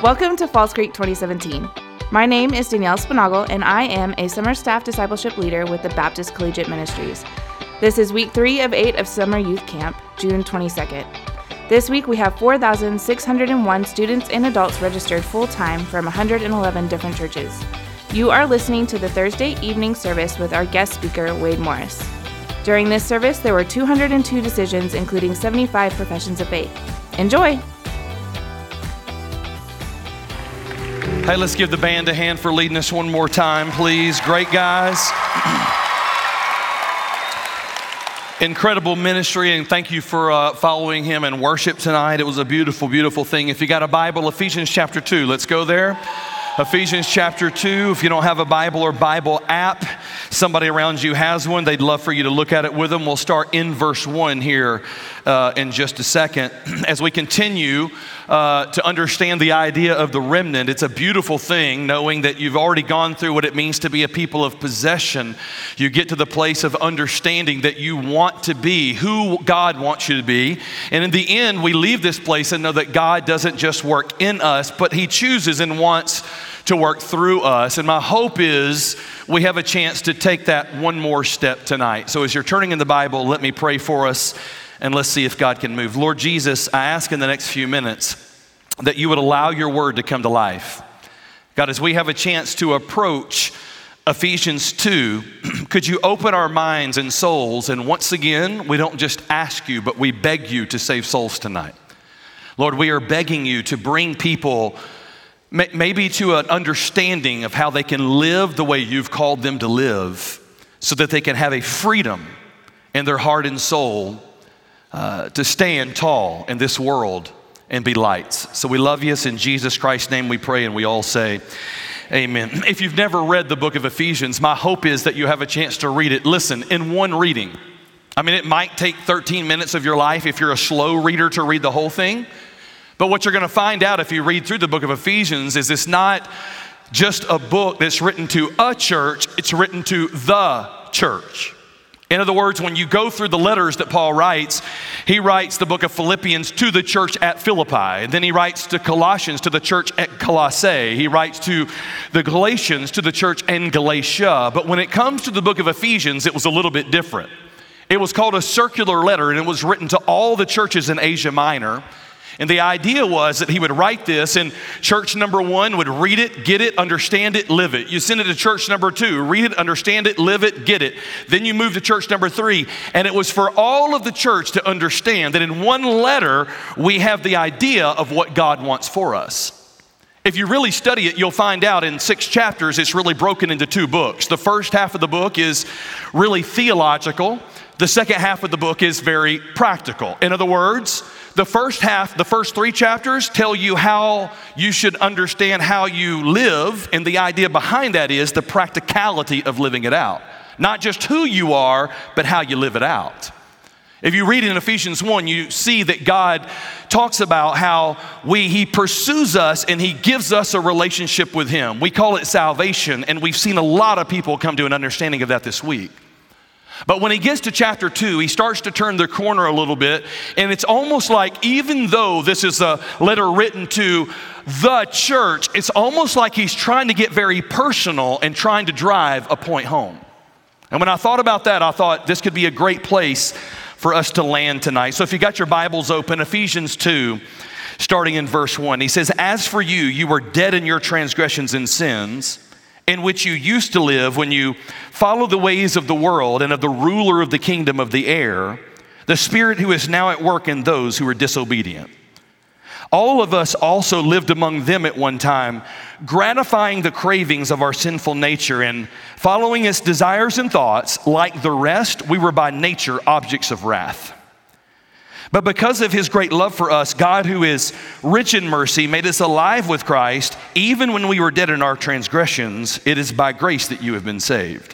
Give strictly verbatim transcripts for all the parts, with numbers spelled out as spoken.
Welcome to Falls Creek twenty seventeen. My name is Danielle Spinagle, and I am a summer staff discipleship leader with the Baptist Collegiate Ministries. This is week three of eight of Summer Youth Camp, June twenty-second. This week we have four thousand six hundred one students and adults registered full-time from one hundred eleven different churches. You are listening to the Thursday evening service with our guest speaker, Wade Morris. During this service, there were two hundred two decisions, including seventy-five professions of faith. Enjoy! Hey, let's give the band a hand for leading us one more time, please. Great guys. Incredible ministry, and thank you for uh, following him in worship tonight. It was a beautiful, beautiful thing. If you got a Bible, Ephesians chapter two, let's go there. Ephesians chapter two. If you don't have a Bible or Bible app, somebody around you has one. They'd love for you to look at it with them. We'll start in verse one here uh, in just a second. As we continue uh, to understand the idea of the remnant, it's a beautiful thing knowing that you've already gone through what it means to be a people of possession. You get to the place of understanding that you want to be who God wants you to be. And in the end, we leave this place and know that God doesn't just work in us, but He chooses and wants to work through us. And my hope is we have a chance to take that one more step tonight. So as you're turning in the Bible, let me pray for us and let's see if God can move. Lord Jesus, I ask in the next few minutes that you would allow your word to come to life. God, as we have a chance to approach Ephesians two, could you open our minds and souls? And once again, we don't just ask you, but we beg you to save souls tonight. Lord, we are begging you to bring people maybe to an understanding of how they can live the way you've called them to live so that they can have a freedom in their heart and soul uh, to stand tall in this world and be lights. So we love you. It's in Jesus Christ's name we pray, and we all say amen. If you've never read the book of Ephesians, my hope is that you have a chance to read it. Listen, in one reading. I mean, it might take thirteen minutes of your life if you're a slow reader to read the whole thing. But what you're going to find out if you read through the book of Ephesians is it's not just a book that's written to a church, it's written to the church. In other words, when you go through the letters that Paul writes, he writes the book of Philippians to the church at Philippi. And then he writes to Colossians to the church at Colossae. He writes to the Galatians to the church in Galatia. But when it comes to the book of Ephesians, it was a little bit different. It was called a circular letter, and it was written to all the churches in Asia Minor. And the idea was that he would write this, and church number one would read it, get it, understand it, live it. You send it to church number two, read it, understand it, live it, get it. Then you move to church number three, and it was for all of the church to understand that in one letter, we have the idea of what God wants for us. If you really study it, you'll find out in six chapters, it's really broken into two books. The first half of the book is really theological. The second half of the book is very practical. In other words, the first half, the first three chapters tell you how you should understand how you live, and the idea behind that is the practicality of living it out. Not just who you are, but how you live it out. If you read in Ephesians one, you see that God talks about how we He pursues us and He gives us a relationship with Him. We call it salvation, and we've seen a lot of people come to an understanding of that this week. But when he gets to chapter two, he starts to turn the corner a little bit, and it's almost like even though this is a letter written to the church, it's almost like he's trying to get very personal and trying to drive a point home. And when I thought about that, I thought this could be a great place for us to land tonight. So if you got your Bibles open, Ephesians two, starting in verse one, he says, "As for you, you were dead in your transgressions and sins, in which you used to live when you followed the ways of the world and of the ruler of the kingdom of the air, the spirit who is now at work in those who are disobedient. All of us also lived among them at one time, gratifying the cravings of our sinful nature and following its desires and thoughts. Like the rest, we were by nature objects of wrath. But because of His great love for us, God, who is rich in mercy, made us alive with Christ, even when we were dead in our transgressions. It is by grace that you have been saved.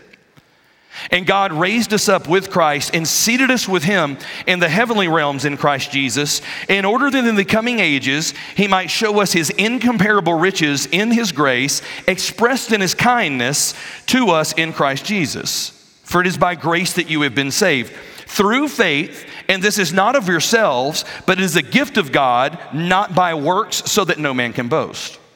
And God raised us up with Christ and seated us with Him in the heavenly realms in Christ Jesus, in order that in the coming ages He might show us His incomparable riches in His grace, expressed in His kindness to us in Christ Jesus. For it is by grace that you have been saved, through faith, and this is not of yourselves, but it is a gift of God, not by works, so that no man can boast.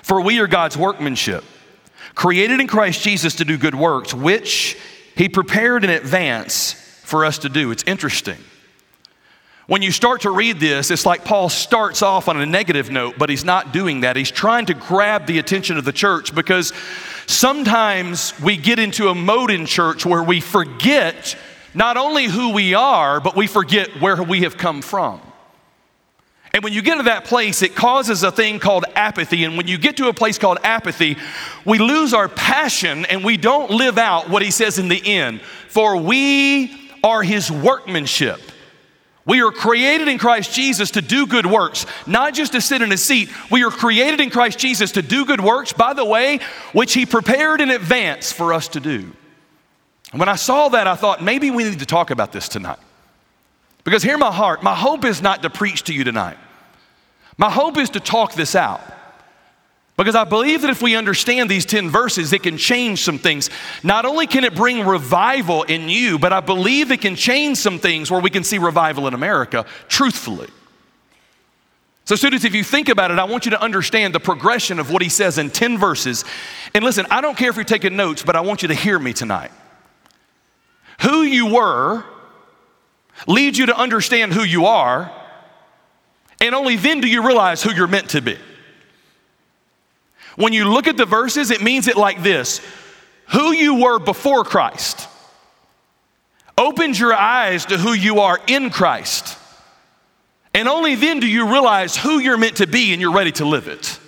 For we are God's workmanship, created in Christ Jesus to do good works, which he prepared in advance for us to do. It's interesting. When you start to read this, it's like Paul starts off on a negative note, but he's not doing that. He's trying to grab the attention of the church, because sometimes we get into a mode in church where we forget not only who we are, but we forget where we have come from. And when you get to that place, it causes a thing called apathy. And when you get to a place called apathy, we lose our passion and we don't live out what he says in the end. For we are his workmanship. We are created in Christ Jesus to do good works, not just to sit in a seat. We are created in Christ Jesus to do good works, by the way, which he prepared in advance for us to do. And when I saw that, I thought, maybe we need to talk about this tonight. Because hear my heart, my hope is not to preach to you tonight. My hope is to talk this out. Because I believe that if we understand these ten verses, it can change some things. Not only can it bring revival in you, but I believe it can change some things where we can see revival in America, truthfully. So students, if you think about it, I want you to understand the progression of what he says in ten verses. And listen, I don't care if you're taking notes, but I want you to hear me tonight. Who you were leads you to understand who you are, and only then do you realize who you're meant to be. When you look at the verses, it means it like this: who you were before Christ opens your eyes to who you are in Christ. And only then do you realize who you're meant to be and you're ready to live it.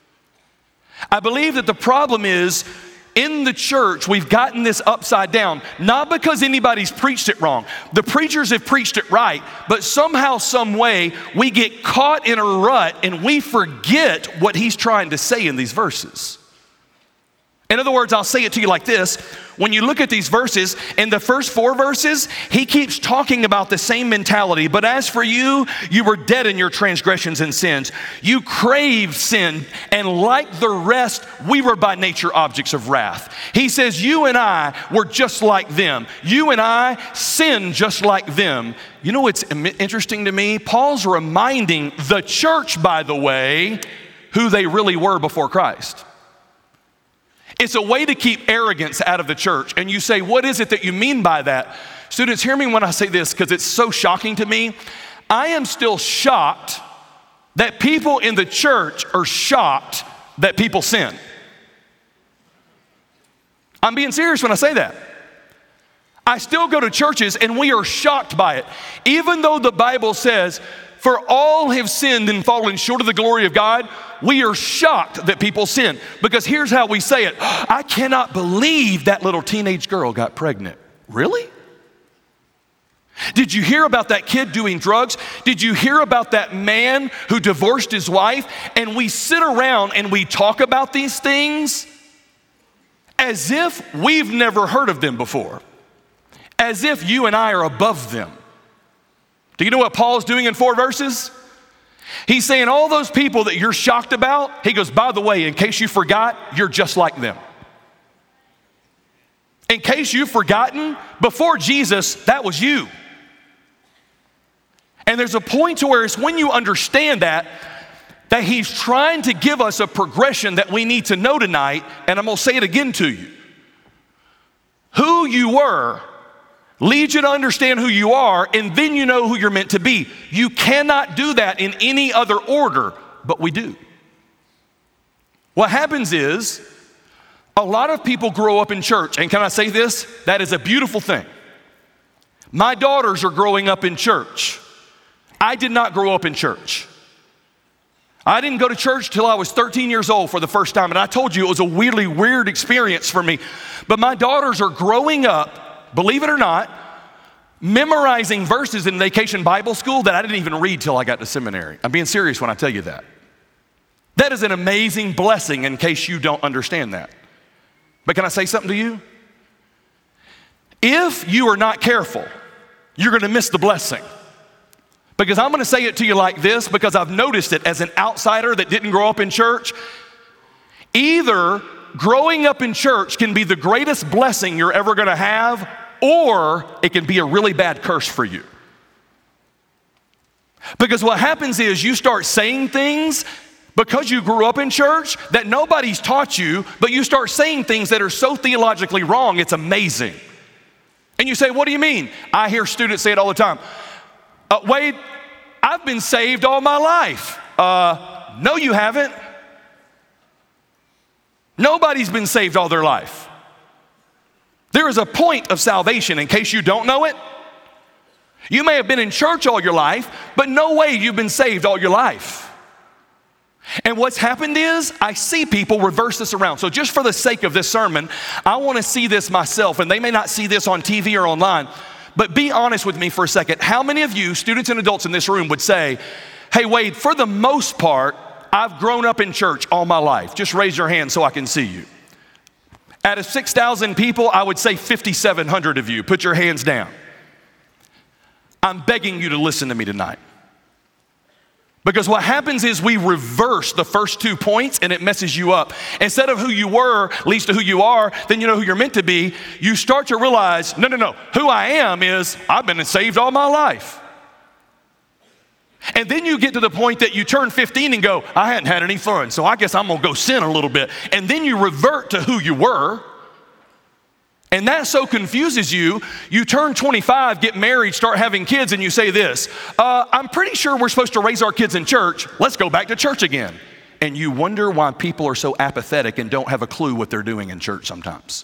I believe that the problem is, in the church, we've gotten this upside down, not because anybody's preached it wrong. The preachers have preached it right, but somehow, some way, we get caught in a rut and we forget what he's trying to say in these verses. In other words, I'll say it to you like this. When you look at these verses, in the first four verses, he keeps talking about the same mentality. But as for you, you were dead in your transgressions and sins. You craved sin, and like the rest, we were by nature objects of wrath. He says, you and I were just like them. You and I sinned just like them. You know what's interesting to me? Paul's reminding the church, by the way, who they really were before Christ. It's a way to keep arrogance out of the church. And you say, what is it that you mean by that? Students, hear me when I say this, because it's so shocking to me. I am still shocked that people in the church are shocked that people sin. I'm being serious when I say that. I still go to churches and we are shocked by it. Even though the Bible says, for all have sinned and fallen short of the glory of God, we are shocked that people sin. Because here's how we say it: I cannot believe that little teenage girl got pregnant. Really? Did you hear about that kid doing drugs? Did you hear about that man who divorced his wife? And we sit around and we talk about these things as if we've never heard of them before. As if you and I are above them. Do you know what Paul's doing in four verses? He's saying all those people that you're shocked about, he goes, by the way, in case you forgot, you're just like them. In case you've forgotten, before Jesus, that was you. And there's a point to where it's when you understand that, that he's trying to give us a progression that we need to know tonight, and I'm gonna say it again to you. Who you were leads you to understand who you are, and then you know who you're meant to be. You cannot do that in any other order, but we do. What happens is, a lot of people grow up in church, and can I say this? That is a beautiful thing. My daughters are growing up in church. I did not grow up in church. I didn't go to church till I was thirteen years old for the first time, and I told you it was a weirdly weird experience for me. But my daughters are growing up, believe it or not, memorizing verses in Vacation Bible School that I didn't even read till I got to seminary. I'm being serious when I tell you that. That is an amazing blessing in case you don't understand that. But can I say something to you? If you are not careful, you're going to miss the blessing. Because I'm going to say it to you like this, because I've noticed it as an outsider that didn't grow up in church. Either growing up in church can be the greatest blessing you're ever going to have, or it can be a really bad curse for you. Because what happens is you start saying things because you grew up in church that nobody's taught you, but you start saying things that are so theologically wrong, it's amazing. And you say, what do you mean? I hear students say it all the time. Uh, Wade, I've been saved all my life. Uh, no, you haven't. Nobody's been saved all their life. There is a point of salvation, in case you don't know it. You may have been in church all your life, but no way you've been saved all your life. And what's happened is, I see people reverse this around. So just for the sake of this sermon, I want to see this myself, and they may not see this on T V or online, but be honest with me for a second. How many of you, students and adults in this room, would say, hey, Wade, for the most part, I've grown up in church all my life? Just raise your hand so I can see you. Out of six thousand people, I would say fifty-seven hundred of you. Put your hands down. I'm begging you to listen to me tonight. Because what happens is we reverse the first two points and it messes you up. Instead of who you were leads to who you are, then you know who you're meant to be. You start to realize, no, no, no, who I am is I've been saved all my life. And then you get to the point that you turn fifteen and go, I hadn't had any fun, so I guess I'm gonna go sin a little bit. And then you revert to who you were. And that so confuses you, you turn twenty-five, get married, start having kids, and you say this, uh, I'm pretty sure we're supposed to raise our kids in church. Let's go back to church again. And you wonder why people are so apathetic and don't have a clue what they're doing in church sometimes.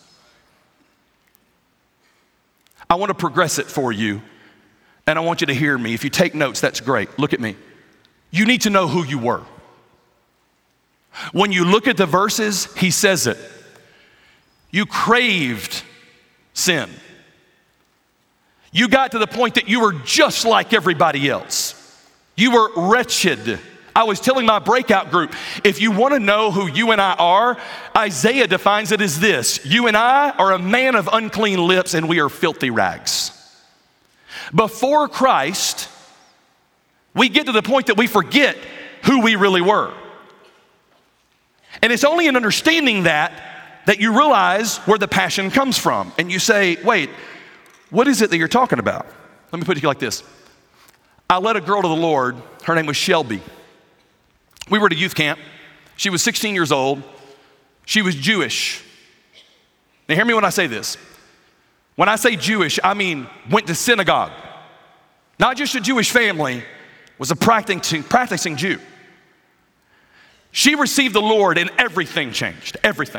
I want to progress it for you, and I want you to hear me. If you take notes, that's great. Look at me. You need to know who you were. When you look at the verses, he says it. You craved sin. You got to the point that you were just like everybody else. You were wretched. I was telling my breakout group, if you want to know who you and I are, Isaiah defines it as this: you and I are a man of unclean lips and we are filthy rags. Before Christ, we get to the point that we forget who we really were. And it's only in understanding that that you realize where the passion comes from. And you say, wait, what is it that you're talking about? Let me put it like this. I led a girl to the Lord. Her name was Shelby. We were at a youth camp. She was sixteen years old. She was Jewish. Now hear me when I say this. When I say Jewish, I mean went to synagogue. Not just a Jewish family, was a practicing, practicing Jew. She received the Lord and everything changed, everything.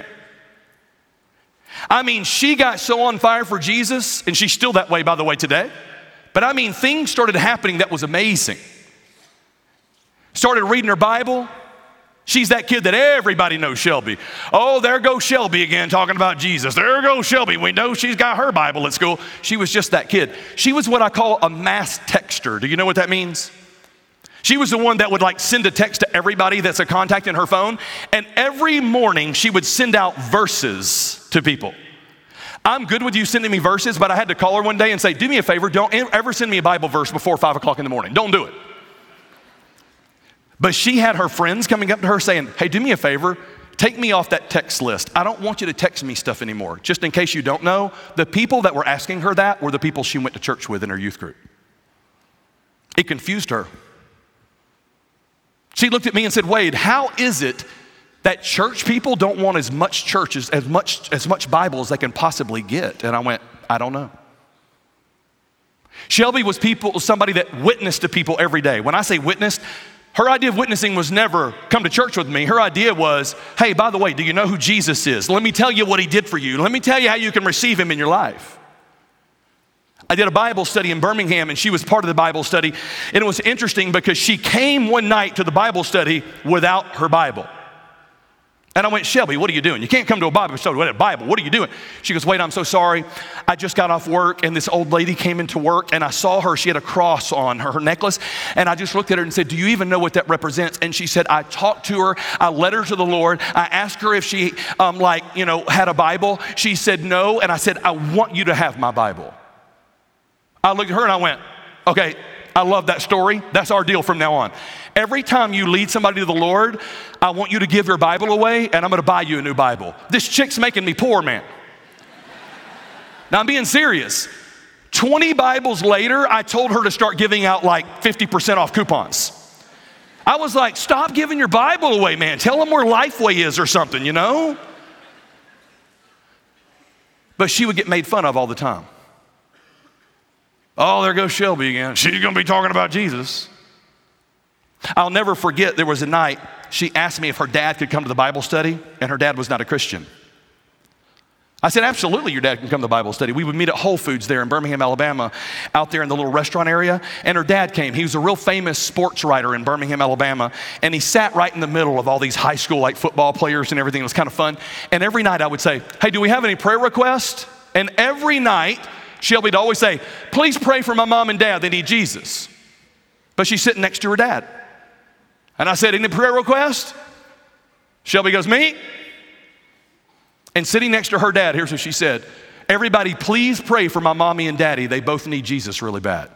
I mean, she got so on fire for Jesus, and she's still that way, by the way, today. But I mean, things started happening that was amazing. Started reading her Bible. She's that kid that everybody knows, Shelby. Oh, there goes Shelby again talking about Jesus. There goes Shelby. We know she's got her Bible at school. She was just that kid. She was what I call a mass texter. Do you know what that means? She was the one that would like send a text to everybody that's a contact in her phone. And every morning she would send out verses to people. I'm good with you sending me verses, but I had to call her one day and say, do me a favor, don't ever send me a Bible verse before five o'clock in the morning. Don't do it. But she had her friends coming up to her saying, hey, do me a favor, take me off that text list. I don't want you to text me stuff anymore. Just in case you don't know, the people that were asking her that were the people she went to church with in her youth group. It confused her. She looked at me and said, Wade, how is it that church people don't want as much church as, as much as much Bible as they can possibly get? And I went, I don't know. Shelby was people, somebody that witnessed to people every day. When I say witnessed, her idea of witnessing was never come to church with me. Her idea was, hey, by the way, do you know who Jesus is? Let me tell you what he did for you. Let me tell you how you can receive him in your life. I did a Bible study in Birmingham, and she was part of the Bible study. And it was interesting because she came one night to the Bible study without her Bible. And I went, Shelby, what are you doing? You can't come to a Bible study without a Bible. What are you doing? She goes, wait, I'm so sorry. I just got off work, and this old lady came into work, and I saw her. She had a cross on her, her necklace. And I just looked at her and said, do you even know what that represents? And she said, I talked to her. I led her to the Lord. I asked her if she, um, like, you know, had a Bible. She said no. And I said, I want you to have my Bible. I looked at her and I went, okay, I love that story. That's our deal from now on. Every time you lead somebody to the Lord, I want you to give your Bible away, and I'm going to buy you a new Bible. This chick's making me poor, man. Now, I'm being serious. twenty Bibles later, I told her to start giving out like fifty percent off coupons. I was like, stop giving your Bible away, man. Tell them where Lifeway is or something, you know? But she would get made fun of all the time. Oh, there goes Shelby again. She's going to be talking about Jesus. I'll never forget, there was a night she asked me if her dad could come to the Bible study, and her dad was not a Christian. I said, absolutely, your dad can come to the Bible study. We would meet at Whole Foods there in Birmingham, Alabama, out there in the little restaurant area. And her dad came. He was a real famous sports writer in Birmingham, Alabama. And he sat right in the middle of all these high school like football players and everything. It was kind of fun. And every night I would say, hey, do we have any prayer requests? And every night Shelby'd always say, please pray for my mom and dad. They need Jesus. But she's sitting next to her dad. And I said, any prayer request? Shelby goes, me? And sitting next to her dad, here's what she said. Everybody, please pray for my mommy and daddy. They both need Jesus really bad.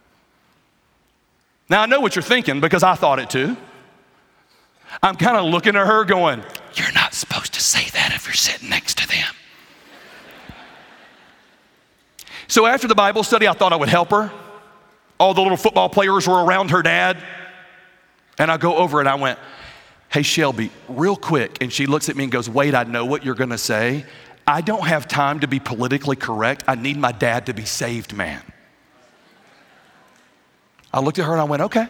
Now, I know what you're thinking because I thought it too. I'm kind of looking at her going, you're not supposed to say that if you're sitting next to them. So after the Bible study, I thought I would help her. All the little football players were around her dad. And I go over and I went, hey, Shelby, real quick. And she looks at me and goes, wait, I know what you're going to say. I don't have time to be politically correct. I need my dad to be saved, man. I looked at her and I went, okay.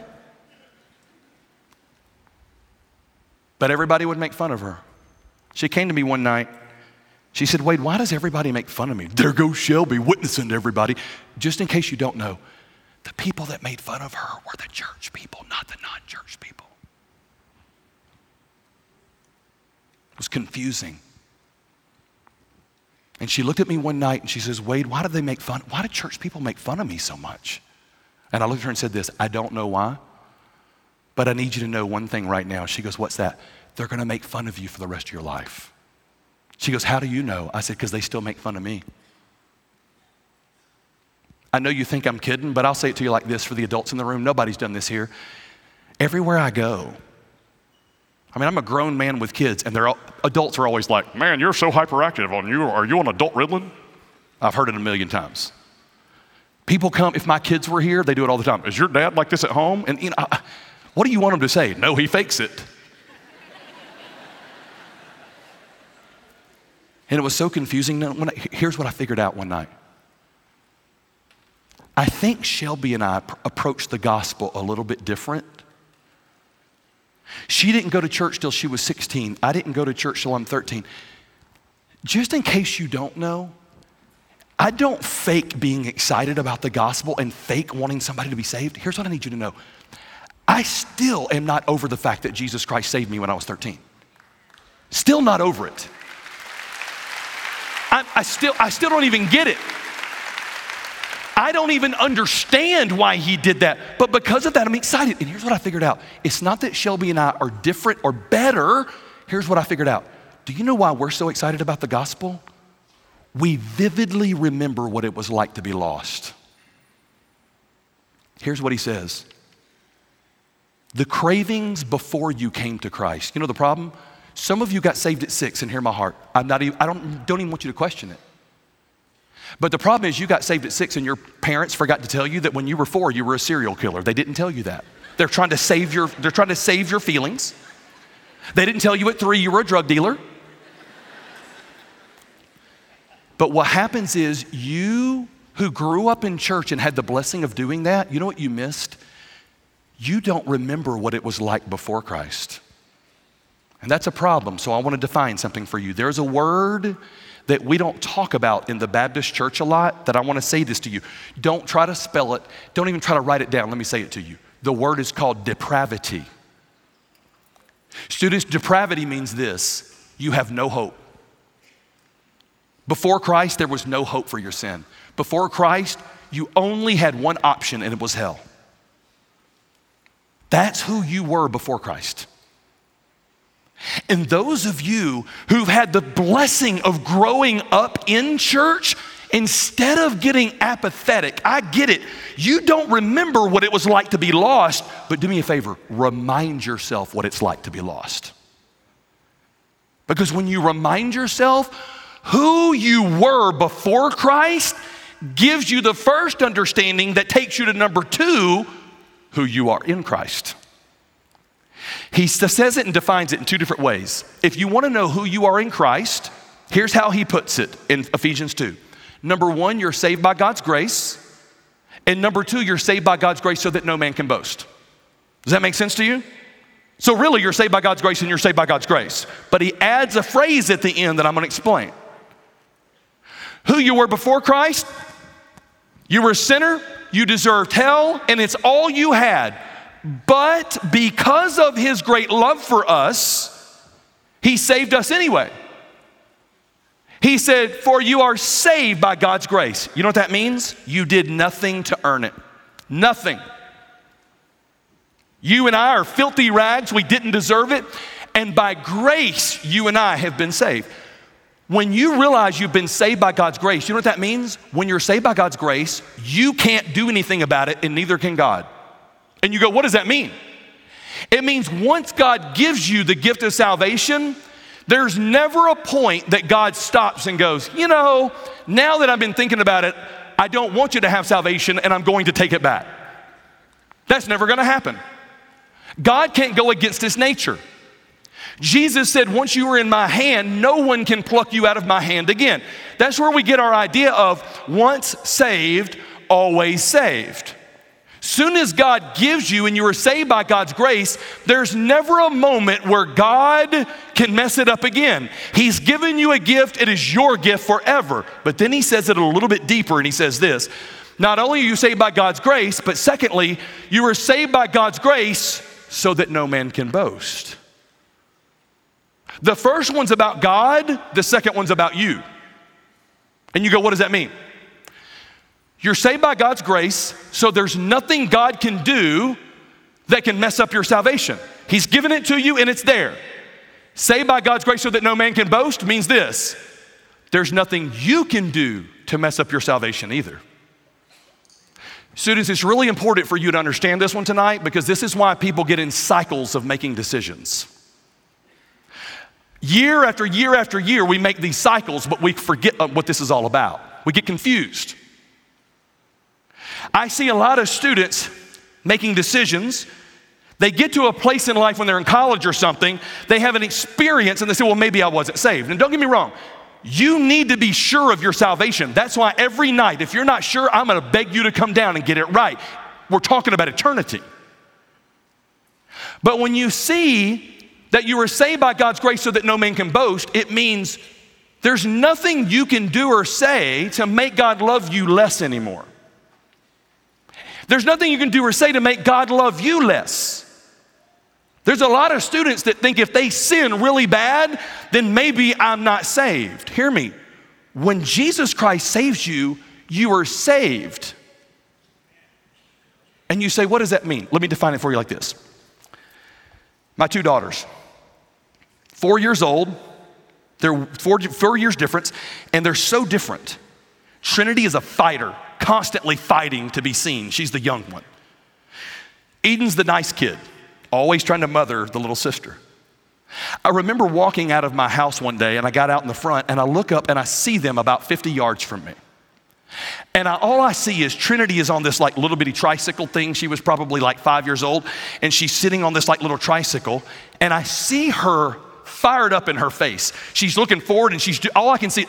But everybody would make fun of her. She came to me one night. She said, Wade, why does everybody make fun of me? There goes Shelby witnessing to everybody. Just in case you don't know, the people that made fun of her were the church people, not the non-church people. It was confusing. And she looked at me one night and she says, Wade, why did they make fun? Why did church people make fun of me so much? And I looked at her and said this, I don't know why, but I need you to know one thing right now. She goes, what's that? They're going to make fun of you for the rest of your life. She goes, how do you know? I said, because they still make fun of me. I know you think I'm kidding, but I'll say it to you like this for the adults in the room. Nobody's done this here. Everywhere I go, I mean, I'm a grown man with kids, and they're all, adults are always like, man, you're so hyperactive on you. Are you on adult Ritalin? I've heard it a million times. People come, if my kids were here, they do it all the time. Is your dad like this at home? And you know, I, what do you want them to say? No, he fakes it. And it was so confusing. When I, here's what I figured out one night. I think Shelby and I pr- approached the gospel a little bit different. She didn't go to church till she was sixteen. I didn't go to church till I'm thirteen. Just in case you don't know, I don't fake being excited about the gospel and fake wanting somebody to be saved. Here's what I need you to know. I still am not over the fact that Jesus Christ saved me when I was thirteen. Still not over it. I, I still, I still don't even get it. I don't even understand why he did that. But because of that, I'm excited. And here's what I figured out. It's not that Shelby and I are different or better. Here's what I figured out. Do you know why we're so excited about the gospel? We vividly remember what it was like to be lost. Here's what he says. The cravings before you came to Christ. You know the problem? Some of you got saved at six, and hear my heart. I'm not even, I don't, don't even want you to question it. But the problem is you got saved at six and your parents forgot to tell you that when you were four, you were a serial killer. They didn't tell you that. They're trying to save your, they're trying to save your feelings. They didn't tell you at three you were a drug dealer. But what happens is you who grew up in church and had the blessing of doing that, you know what you missed? You don't remember what it was like before Christ. And that's a problem. So I want to define something for you. There's a word that we don't talk about in the Baptist church a lot that I want to say this to you. Don't try to spell it. Don't even try to write it down. Let me say it to you. The word is called depravity. Students, depravity means this. You have no hope. Before Christ, there was no hope for your sin. Before Christ, you only had one option, and it was hell. That's who you were before Christ. And those of you who've had the blessing of growing up in church, instead of getting apathetic, I get it. You don't remember what it was like to be lost, but do me a favor, remind yourself what it's like to be lost. Because when you remind yourself who you were before Christ, gives you the first understanding that takes you to number two, who you are in Christ. He says it and defines it in two different ways. If you want to know who you are in Christ, here's how he puts it in Ephesians two. Number one, you're saved by God's grace. And number two, you're saved by God's grace so that no man can boast. Does that make sense to you? So really, you're saved by God's grace and you're saved by God's grace. But he adds a phrase at the end that I'm going to explain. Who you were before Christ, you were a sinner, you deserved hell, and it's all you had. But because of his great love for us, he saved us anyway. He said, for you are saved by God's grace. You know what that means? You did nothing to earn it. Nothing. You and I are filthy rags. We didn't deserve it. And by grace, you and I have been saved. When you realize you've been saved by God's grace, you know what that means? When you're saved by God's grace, you can't do anything about it, and neither can God. And you go, what does that mean? It means once God gives you the gift of salvation, there's never a point that God stops and goes, you know, now that I've been thinking about it, I don't want you to have salvation and I'm going to take it back. That's never going to happen. God can't go against his nature. Jesus said, once you are in my hand, no one can pluck you out of my hand again. That's where we get our idea of once saved, always saved. Soon as God gives you and you are saved by God's grace, there's never a moment where God can mess it up again. He's given you a gift. It is your gift forever. But then he says it a little bit deeper, and he says this: not only are you saved by God's grace, but secondly, you are saved by God's grace so that no man can boast. The first one's about God, the second one's about you. And you go, what does that mean? You're saved by God's grace, so there's nothing God can do that can mess up your salvation. He's given it to you and it's there. Saved by God's grace so that no man can boast means this: there's nothing you can do to mess up your salvation either. Students, it's really important for you to understand this one tonight, because this is why people get in cycles of making decisions. Year after year after year, we make these cycles, but we forget what this is all about. We get confused. I see a lot of students making decisions. They get to a place in life when they're in college or something, they have an experience and they say, well, maybe I wasn't saved. And don't get me wrong, you need to be sure of your salvation. That's why every night, if you're not sure, I'm gonna beg you to come down and get it right. We're talking about eternity. But when you see that you were saved by God's grace so that no man can boast, it means there's nothing you can do or say to make God love you less anymore. There's nothing you can do or say to make God love you less. There's a lot of students that think if they sin really bad, then maybe I'm not saved. Hear me. When Jesus Christ saves you, you are saved. And you say, what does that mean? Let me define it for you like this. My two daughters, four years old, they're four, four years difference, and they're so different. Trinity is a fighter, constantly fighting to be seen. She's the young one. Eden's the nice kid, always trying to mother the little sister. I remember walking out of my house one day, and I got out in the front, and I look up and I see them about fifty yards from me. And I, all I see is Trinity is on this like little bitty tricycle thing. She was probably like five years old, and she's sitting on this like little tricycle, and I see her fired up in her face. She's looking forward, and she's, all I can see,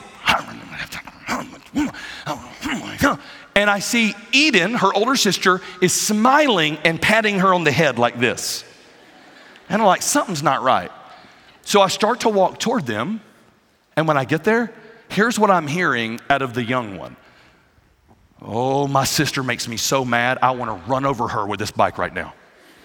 and I see Eden, her older sister, is smiling and patting her on the head like this. And I'm like, something's not right. So I start to walk toward them, and when I get there, here's what I'm hearing out of the young one. Oh, my sister makes me so mad, I want to run over her with this bike right now.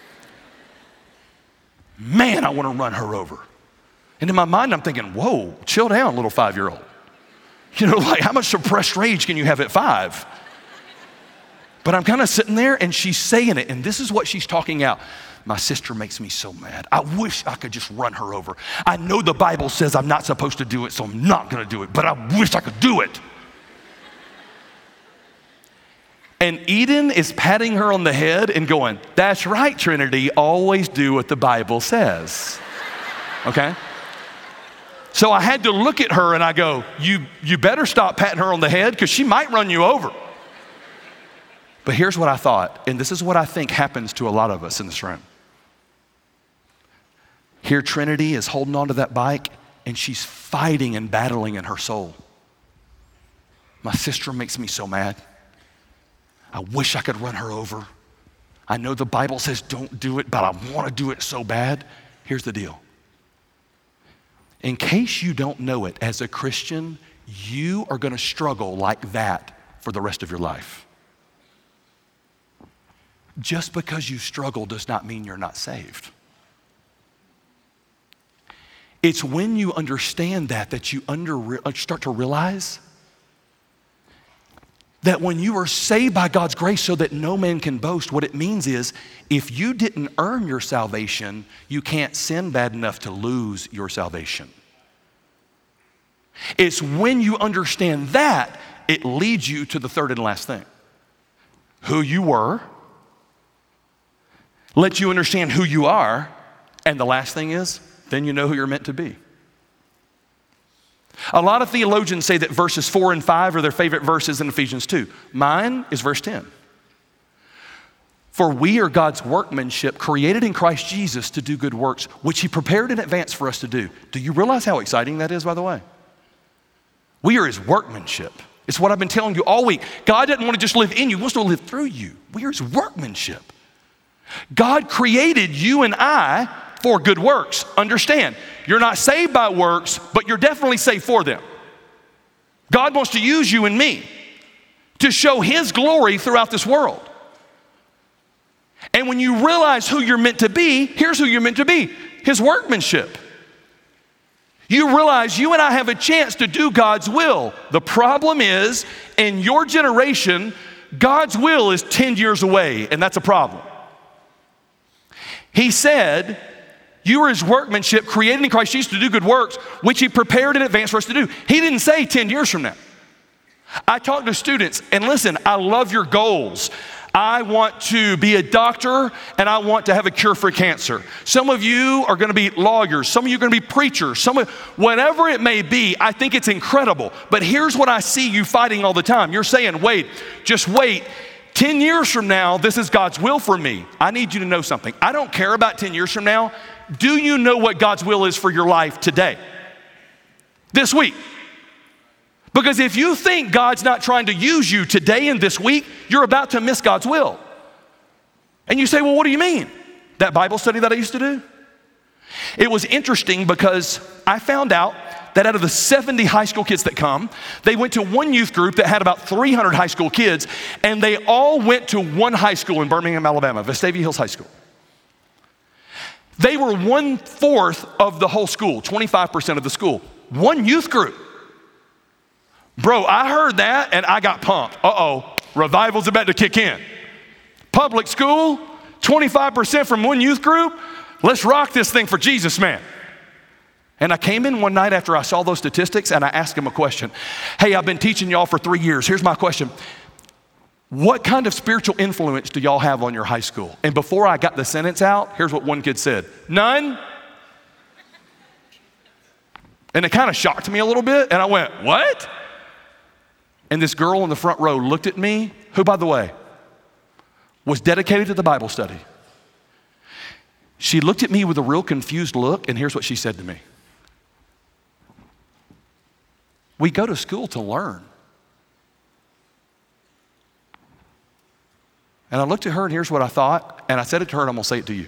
Man, I want to run her over. And in my mind, I'm thinking, whoa, chill down, little five-year-old. You know, like how much suppressed rage can you have at five? But I'm kind of sitting there and she's saying it, and this is what she's talking out. My sister makes me so mad. I wish I could just run her over. I know the Bible says I'm not supposed to do it, so I'm not going to do it, but I wish I could do it. And Eden is patting her on the head and going, that's right, Trinity, always do what the Bible says. Okay? So I had to look at her and I go, you, you better stop patting her on the head because she might run you over. But here's what I thought, and this is what I think happens to a lot of us in this room. Here Trinity is holding onto that bike and she's fighting and battling in her soul. My sister makes me so mad. I wish I could run her over. I know the Bible says don't do it, but I want to do it so bad. Here's the deal. In case you don't know it, as a Christian, you are going to struggle like that for the rest of your life. Just because you struggle does not mean you're not saved. It's when you understand that that you under, start to realize that when you are saved by God's grace so that no man can boast, what it means is if you didn't earn your salvation, you can't sin bad enough to lose your salvation. It's when you understand that, it leads you to the third and last thing. Who you were, lets you understand who you are, and the last thing is, then you know who you're meant to be. A lot of theologians say that verses four and five are their favorite verses in Ephesians two. Mine is verse ten. For we are God's workmanship, created in Christ Jesus to do good works, which he prepared in advance for us to do. Do you realize how exciting that is, by the way? We are his workmanship. It's what I've been telling you all week. God doesn't want to just live in you, he wants to live through you. We are his workmanship. God created you and I for good works. Understand, you're not saved by works, but you're definitely saved for them. God wants to use you and me to show his glory throughout this world. And when you realize who you're meant to be, here's who you're meant to be, his workmanship. You realize you and I have a chance to do God's will. The problem is, in your generation, God's will is ten years away, and that's a problem. He said, you are his workmanship, created in Christ Jesus to do good works, which he prepared in advance for us to do. He didn't say ten years from now. I talk to students, and listen, I love your goals. I want to be a doctor, and I want to have a cure for cancer. Some of you are going to be lawyers. Some of you are going to be preachers. Some of, whatever it may be, I think it's incredible. But here's what I see you fighting all the time. You're saying, wait, just wait. ten years from now, this is God's will for me. I need you to know something. I don't care about ten years from now. Do you know what God's will is for your life today? This week. Because if you think God's not trying to use you today and this week, you're about to miss God's will. And you say, well, what do you mean? That Bible study that I used to do? It was interesting because I found out that out of the seventy high school kids that come, they went to one youth group that had about three hundred high school kids, and they all went to one high school in Birmingham, Alabama, Vestavia Hills High School. They were one-fourth of the whole school, twenty-five percent of the school. One youth group. Bro, I heard that and I got pumped. Uh-oh, revival's about to kick in. Public school, twenty-five percent from one youth group. Let's rock this thing for Jesus, man. And I came in one night after I saw those statistics and I asked them a question. Hey, I've been teaching y'all for three years. Here's my question. What kind of spiritual influence do y'all have on your high school? And before I got the sentence out, here's what one kid said. None. And it kind of shocked me a little bit. And I went, what? And this girl in the front row looked at me, who, by the way, was dedicated to the Bible study. She looked at me with a real confused look, and here's what she said to me. We go to school to learn. And I looked at her, and here's what I thought, and I said it to her, and I'm going to say it to you.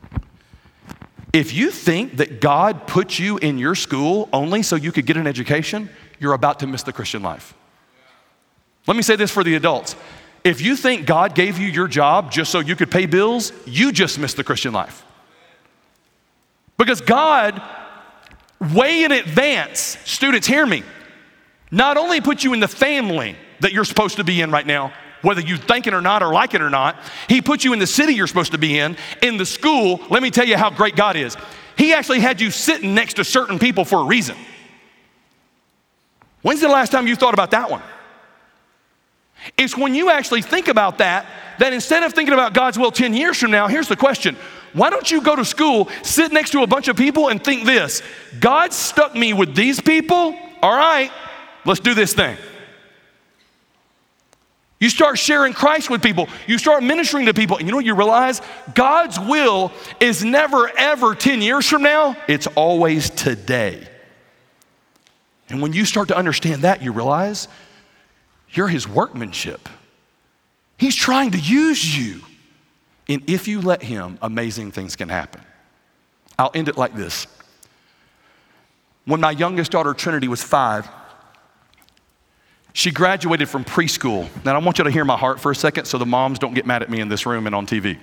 If you think that God put you in your school only so you could get an education, you're about to miss the Christian life. Let me say this for the adults. If you think God gave you your job just so you could pay bills, you just missed the Christian life. Because God, way in advance, students, hear me, not only put you in the family that you're supposed to be in right now, whether you think it or not or like it or not, he put you in the city you're supposed to be in, in the school. Let me tell you how great God is. He actually had you sitting next to certain people for a reason. When's the last time you thought about that one? It's when you actually think about that, that instead of thinking about God's will ten years from now, here's the question. Why don't you go to school, sit next to a bunch of people and think this, God stuck me with these people, all right, let's do this thing. You start sharing Christ with people. You start ministering to people. And you know what you realize? God's will is never, ever ten years from now. It's always today. And when you start to understand that, you realize you're his workmanship. He's trying to use you. And if you let him, amazing things can happen. I'll end it like this. When my youngest daughter, Trinity, was five, she graduated from preschool. Now, I want you to hear my heart for a second so the moms don't get mad at me in this room and on T V.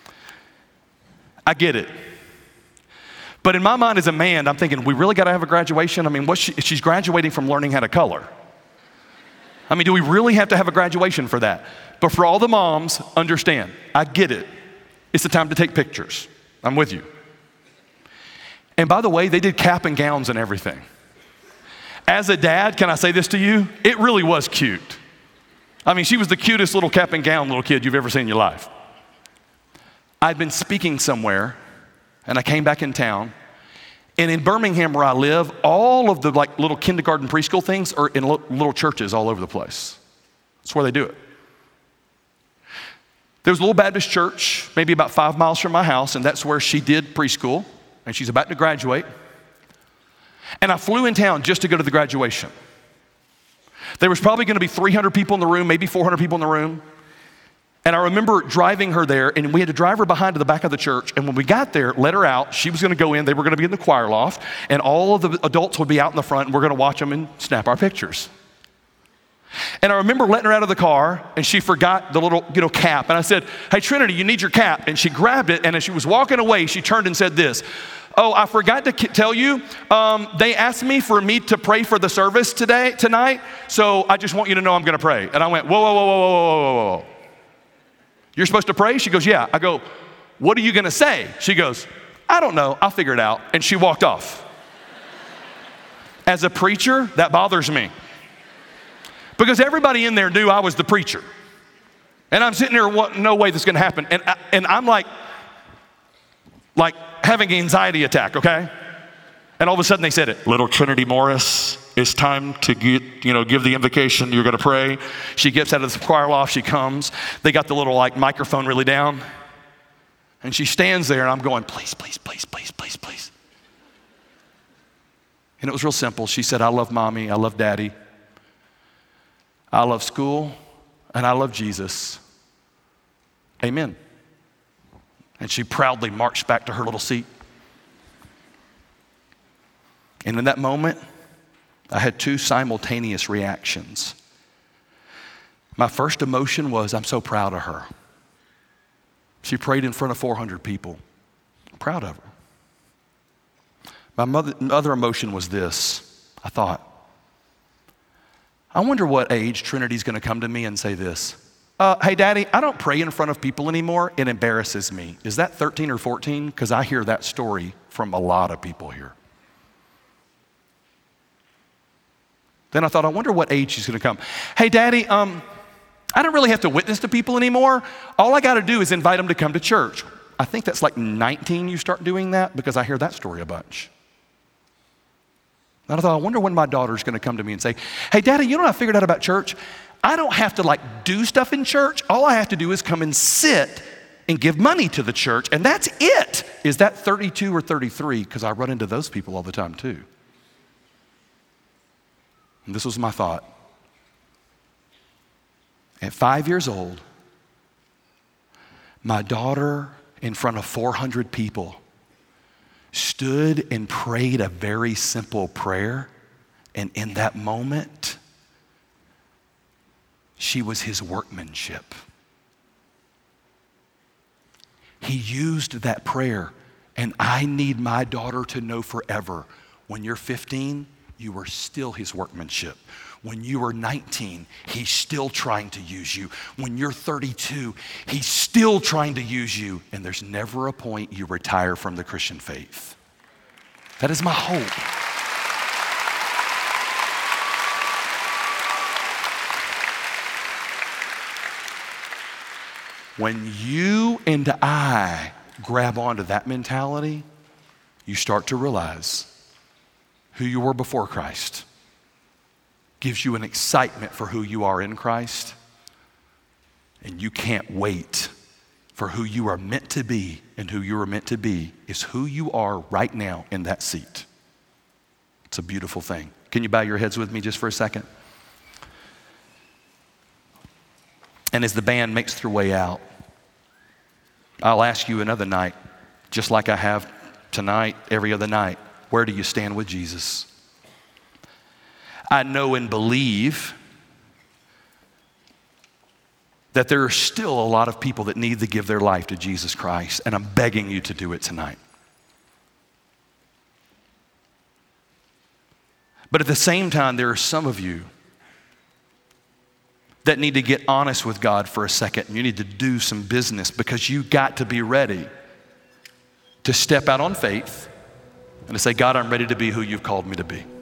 I get it. But in my mind as a man, I'm thinking, we really got to have a graduation? I mean, what she, she's graduating from learning how to color. I mean, do we really have to have a graduation for that? But for all the moms, understand, I get it. It's the time to take pictures. I'm with you. And by the way, they did cap and gowns and everything. As a dad, can I say this to you? It really was cute. I mean, she was the cutest little cap and gown little kid you've ever seen in your life. I'd been speaking somewhere, and I came back in town, and in Birmingham where I live, all of the like little kindergarten preschool things are in little churches all over the place. That's where they do it. There was a little Baptist church, maybe about five miles from my house, and that's where she did preschool, and she's about to graduate. And I flew in town just to go to the graduation. There was probably going to be three hundred people in the room, maybe four hundred people in the room. And I remember driving her there, and we had to drive her behind to the back of the church. And when we got there, let her out. She was going to go in. They were going to be in the choir loft, and all of the adults would be out in the front, and we're going to watch them and snap our pictures. And I remember letting her out of the car, and she forgot the little, you know, cap. And I said, "Hey, Trinity, you need your cap." And she grabbed it, and as she was walking away, she turned and said this: "Oh, I forgot to k- tell you, um, they asked me for me to pray for the service today, tonight, so I just want you to know I'm going to pray." And I went, whoa, whoa, whoa, whoa, whoa, whoa, whoa, whoa. You're supposed to pray? She goes, "Yeah." I go, "What are you going to say?" She goes, "I don't know. I'll figure it out." And she walked off. As a preacher, that bothers me. Because everybody in there knew I was the preacher. And I'm sitting there, what, no way this is going to happen. And, I, and I'm like, like having an anxiety attack, okay? And all of a sudden they said it. "Little Trinity Morris, it's time to get, you know, give the invocation. You're going to pray." She gets out of the choir loft. She comes. They got the little like microphone really down. And she stands there, and I'm going, "Please, please, please, please, please, please." And it was real simple. She said, "I love mommy. I love daddy. I love school, and I love Jesus. Amen." And she proudly marched back to her little seat. And in that moment, I had two simultaneous reactions. My first emotion was, I'm so proud of her. She prayed in front of four hundred people. I'm proud of her. My mother, other emotion was this. I thought, I wonder what age Trinity's going to come to me and say this: uh, "Hey, Daddy, I don't pray in front of people anymore. It embarrasses me." Is that thirteen or fourteen? Because I hear that story from a lot of people here. Then I thought, I wonder what age she's going to come. "Hey, Daddy, um, I don't really have to witness to people anymore. All I got to do is invite them to come to church." I think that's like nineteen you start doing that, because I hear that story a bunch. And I thought, I wonder when my daughter's going to come to me and say, "Hey, Daddy, you know what I figured out about church? I don't have to like do stuff in church. All I have to do is come and sit and give money to the church, and that's it." Is that thirty-two or thirty-three? Because I run into those people all the time too. And this was my thought. At five years old, my daughter in front of four hundred people stood and prayed a very simple prayer. And in that moment, she was his workmanship. He used that prayer. And I need my daughter to know forever, when you're fifteen, you were still his workmanship. When you were nineteen, he's still trying to use you. When you're thirty-two, he's still trying to use you. And there's never a point you retire from the Christian faith. That is my hope. When you and I grab onto that mentality, you start to realize who you were before Christ gives you an excitement for who you are in Christ. and you can't wait for who you are meant to be, and who you are meant to be is who you are right now in that seat. It's a beautiful thing. Can you bow your heads with me just for a second? And as the band makes their way out, I'll ask you another night, just like I have tonight, every other night, where do you stand with Jesus? I know and believe that there are still a lot of people that need to give their life to Jesus Christ, and I'm begging you to do it tonight. But at the same time, there are some of you that need to get honest with God for a second, and you need to do some business, because you got to be ready to step out on faith and to say, God, I'm ready to be who you've called me to be.